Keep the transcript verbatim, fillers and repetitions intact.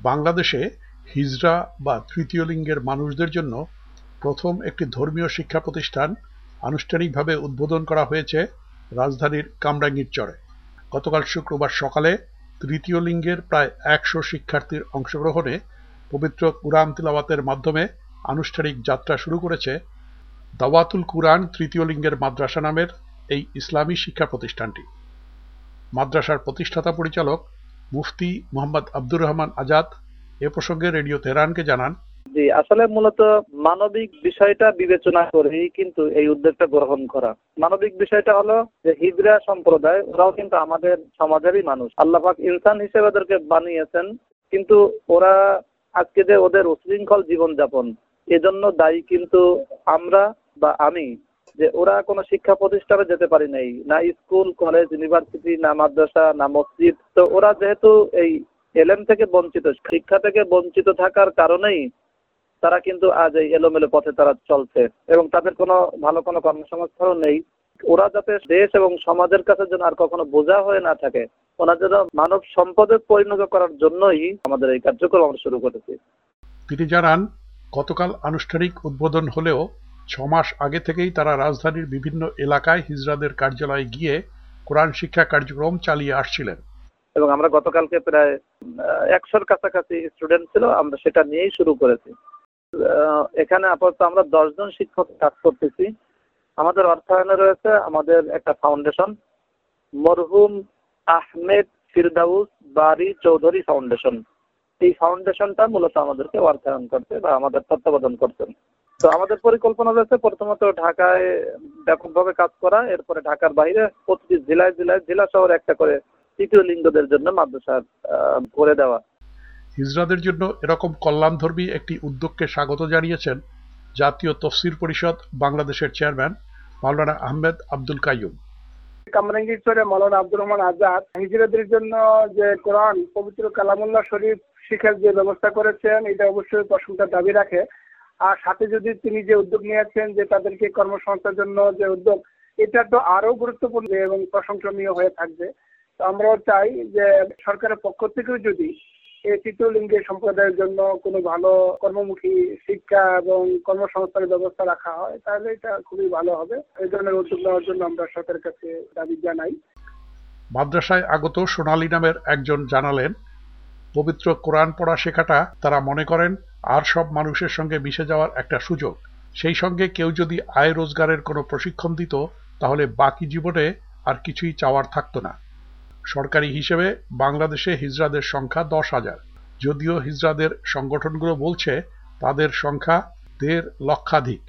বাংলাদেশে হিজড়া বা তৃতীয় লিঙ্গের মানুষদের জন্য প্রথম একটি ধর্মীয় শিক্ষা প্রতিষ্ঠান আনুষ্ঠানিকভাবে উদ্বোধন করা হয়েছে রাজধানীর কামরাঙ্গীরচরে। গতকাল শুক্রবার সকালে তৃতীয় লিঙ্গের প্রায় একশো শিক্ষার্থীর অংশগ্রহণে পবিত্র কুরআন তিলাওয়াতের মাধ্যমে আনুষ্ঠানিক যাত্রা শুরু করেছে দাওয়াতুল কুরআন তৃতীয় লিঙ্গের মাদ্রাসা নামের এই ইসলামী শিক্ষা প্রতিষ্ঠানটি। মাদ্রাসার প্রতিষ্ঠাতা পরিচালক মুফতি মোহাম্মদ আব্দুর রহমান আজাদ এ প্রসঙ্গে রেডিও তেহরানকে জানান, জি আসলে মূলত মানবিক বিষয়টা বিবেচনা করেই কিন্তু এই উদ্যোগটা গ্রহণ করা। মানবিক বিষয়টা হলো যে হিজড়া সম্প্রদায় ওরাও কিন্তু আমাদের সমাজেরই মানুষ। আল্লাহ পাক ইনসান হিসেবে ওদেরকে বানিয়েছেন, কিন্তু ওরা আজকে যে ওদের উশৃঙ্খল জীবনযাপন এজন্য দায়ী কিন্তু আমরা বা আমি, যে ওরা কোনো শিক্ষা প্রতিষ্ঠানে যেতে পারি নাই, না স্কুল কলেজ ইউনিভার্সিটি, না মাদ্রাসা, না মসজিদ। তো ওরা যেহেতু এই এলেম থেকে বঞ্চিত, শিক্ষা থেকে বঞ্চিত থাকার কারণেই তারা কিন্তু আজ এই এলোমেলো পথে তারা চলছে এবং তাদের কোনো ভালো কোনো কর্মসংস্থানও নেই। ওরা যাতে দেশ এবং সমাজের কাছে যেন আর কখনো বোঝা হয়ে না থাকে, ওনার যেন মানব সম্পদে পরিণত করার জন্যই আমাদের এই কার্যক্রম আমরা শুরু করেছি। তিনি জানান, গতকাল আনুষ্ঠানিক উদ্বোধন হলেও ছ মাস আগে থেকেই তারা রাজধানীর বিভিন্ন এলাকায় হিজড়াদের কার্যালয়ে গিয়ে কোরআন শিক্ষা কার্যক্রম চালিয়ে আসছিলেন এবং আমরা গতকালকে প্রায় একশোর কাছাকাছি স্টুডেন্ট ছিল, আমরা সেটা নিয়েই শুরু করেছি। এখানে আপাতত আমরা দশজন শিক্ষক কাজ করতেছি। আমাদের অর্থায়নে রয়েছে আমাদের একটা ফাউন্ডেশন, মরহুম আহমেদ ফিরদাউস বারি চৌধুরী ফাউন্ডেশন। এই ফাউন্ডেশনটা মূলত আমাদেরকে অর্থায়ন করছে বা আমাদের তত্ত্বাবধান করছেন। তো আমাদের পরিকল্পনা রয়েছে প্রথমত ঢাকায় ব্যাপকভাবে কাজ করা, এরপরে ঢাকার বাইরে প্রতিটি জেলায় জেলায় জেলা শহরে একটা করে তৃতীয় লিঙ্গদের জন্য মাদ্রাসা করে দেওয়া। হিজড়াদের জন্য এরকম কল্যাণধর্মী একটি উদ্যোগকে স্বাগত জানিয়েছেন জাতীয় তফসির পরিষদ বাংলাদেশের চেয়ারম্যান মাওলানা আহমেদ আব্দুল কাইয়ুম। কামরাঙ্গীরচরে মাওলানা আব্দুর রহমান আজাদ হিজড়াদের জন্য যে কোরআন পবিত্র কালামুল্লাহ শরীফ শিক্ষার যে ব্যবস্থা করেছেন, এটা অবশ্যই প্রশংসার দাবি রাখে। আর সাথে যদি তিনি যে উদ্যোগ নিয়েছেন যে তাদেরকে কর্মসংস্থানের জন্য যে উদ্যোগ, এটা তো আরো গুরুত্বপূর্ণ এবং প্রশংসনীয় হয়ে থাকবে। তো আমরাও চাই যে সরকারের পক্ষ থেকেও যদি এই তৃতীয় লিঙ্গের সম্প্রদায়ের জন্য কোনো ভালো কর্মমুখী শিক্ষা এবং কর্মসংস্থানের ব্যবস্থা রাখা হয়, তাহলে এটা খুবই ভালো হবে। এই ধরনের উদ্যোগ নেওয়ার জন্য আমরা সরকারের কাছে দাবি জানাই। মাদ্রাসায় আগত সোনালী নামের একজন জানালেন, পবিত্র কোরআন পড়া শেখাটা তারা মনে করেন আর সব মানুষের সঙ্গে মিশে যাওয়ার একটা সুযোগ। সেই সঙ্গে কেউ যদি আয় রোজগারের কোনো প্রশিক্ষণ দিত তাহলে বাকি জীবনে আর কিছুই চাওয়ার থাকতো না। সরকারি হিসেবে বাংলাদেশে হিজড়াদের সংখ্যা দশ হাজার, যদিও হিজড়াদের সংগঠনগুলো বলছে তাদের সংখ্যা দেড় লক্ষাধিক।